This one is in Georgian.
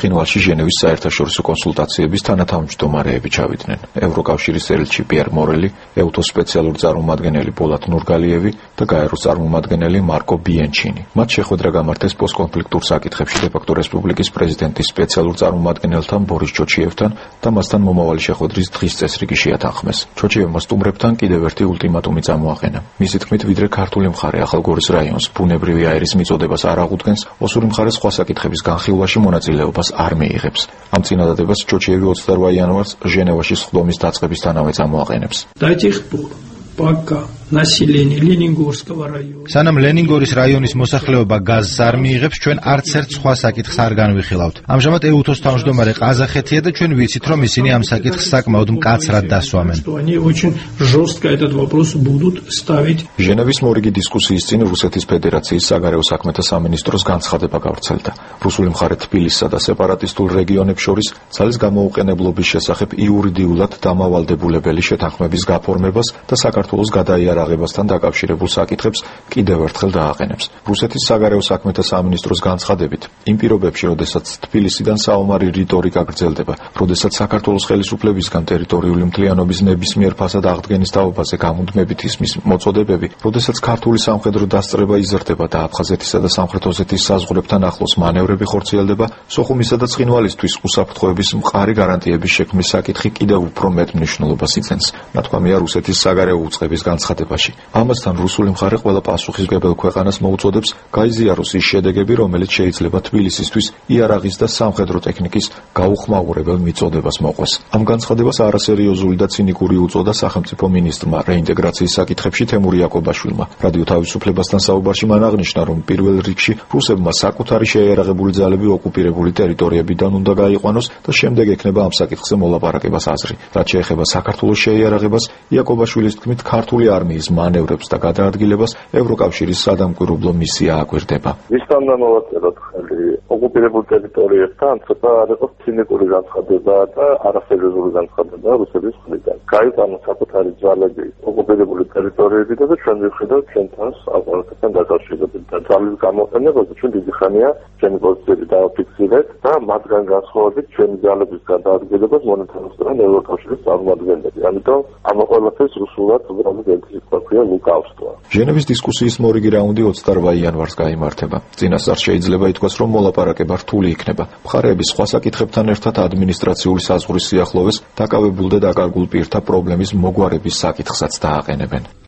ცხინვალში ჟენევის საერთაშორისო კონსულტაციების თანათავმჯდომარეები ჩავიდნენ. ევროკავშირის ელჩი პიერ მორელი, ეუთოს სპეციალური წარმომადგენელი ბოლატ ნურგალიევი და გაეროს წარმომადგენელი მარკო ბიენჩინი. მათ შეხვედრა გამართეს პოსტკონფლიქტურ საკითხებში დე-ფაქტო რესპუბლიკის პრეზიდენტის სპეციალურ წარმომადგენელთან ბორის ჩოჩიევთან და მასთან მომავალი შეხვედრის დღის წესრიგი შეათანხმეს. ჩოჩიევმა სტუმრებთან კიდევ ერთი ულტიმატუმი წამოაყენა. მისი თქმით, ვიდრე ქართული მხარე ახალგორის რაიონს ბუნებრივი აერის მიწოდებას არ აღუდგენს, ოსური მხარე სხვა საკითხების განხილვაში მონაწილეობას არ მიიღებს. ამ წინადადებას ჩოჩიევი 28 იანვარს ჟენევაში სხდომის დაწყებისთანავე წამოაყენებს. სანამ ლენინგორის რაიონის მოსახლეობა გაზს არ მიიღებს, ჩვენ არც ერთ სხვა საკითხს არ განვიხილავთ. ამჟამად ეუთოს თავმჯდომარე ყაზახეთია და ჩვენ ვიცით, რომ ისინი ამ საკითხს საკმაოდ მკაცრად დასვამენ. ჟენევის მორიგი დისკუსიის წინ რუსეთის ფედერაციის საგარეო საქმეთა სამინისტროს განცხადება გავრცელდა. რუსული მხარე თბილისსა და სეპარატისტულ რეგიონებს შორის ძალის გამოუყენებლობის შესახებ იურიდიულად დამავალდებულებელი შეთანხმების გაფორმებას და საქართველოს გადაიარაღებასთან დაკავშირებულ საკითხებს კიდევ ერთხელ დააყენებს. რუსეთის საგარეო საქმეთა სამინისტროს განცხადებით, იმ პირობებში, როდესაც თბილისიდან საომარი რიტორიკა გრძელდება, როდესაც საქართველოს ხელისუფლებისგან ტერიტორიული მთლიანობის ნებისმიერ ფასად აღდგენის თაობაზე გამუდმებით ისმის მოწოდებები, როდესაც ქართული სამხედრო დასწრება იზრდება და აფხაზეთისა და სამხრეთ ოსეთის საზღვრებთან ახლოს მანევრები ხორციელდება, სოხუმისა და ცხინვალისთვის უსაფრთხოების მყარი გარანტიების შექმნის საკითხი კიდევ უფრო მეტ მნიშვნელობას იწენს. ნათქვამია რუსეთის საგარეო უწყების განცხადებაში. ამასთან რუსული მხარე ყველა პასუხისმგებელ ქვეყანას მოუწოდებს გაიზიაროს ის შედეგები, რომელიც შეიძლება თბილისისთვის იარაღის და სამხედრო ტექნიკის გაუხმაურებელ მიწოდებას მოყვეს. ამ განცხადებას არასერიოზული და ცინიკური უწოდა სახელმწიფო მინისტრმა რეინტეგრაციის საკითხებში თემური იაკობაშვილმა. რადიო თავისუფლებასთან საუბარში მან აღნიშნა, რომ პირველ რიგში რუსებმა საკუთარი შეიარაღებული ძალები ოკუპირებული ტერიტორიებიდან უნდა გაიყვანოს და შემდეგ ექნება ამ საკითხზე მოლაპარაკებას აზრი. რაც შეეხება საქართველოს შეიარაღებას, იაკობაშვილის თქმით, ქართული არმიის მანევრებს და გადაადგილებას ევროკავშირის სადამკვირვებლო მისია აკვირდება. მისთან მოვაწეროთ ხელი ოკუპირებულ ტერიტორიებთან, ცოტა არ იყოს ცინიკური განცხადება და არასერიოზული განცხადება რუსების მხრიდან. გაიყვანოს საკუთარი ძალები ოკუპირებული ტერიტორიებიდან და ჩვენ ვიხედავთ ჩვენთან ავტონომიასთან დაკავშირებით და ძალის გამოყენებაზე ჩვენ დიდი ხანია ჩვენი პოზიციები დავაფიქსირეთ და მათგან განსხვავებით ჩვენი ძალების გადაადგილებას მონიტორინგს ევროკავშირის წარმომადგენლები. ამიტომ ამ ყველაფერს რუსულად უბრალოდ ერთი სიტყვა ქვია ლუკავსტვა. ჟენევის დისკუსიის მორიგი რაუნდი 28 იანვარს გაიმართება. წინასწარ შეიძლება ითქვას, რომ მოლაპარაკება რთული იქნება. მხარეების სხვა საკითხებთან ერთად ადმინისტრაციული საზღვრის სიახლოვეს დაკავებულ და დაკარგულ პირთა პრობლემის მოგვარების საკითხსაც დააყენებენ.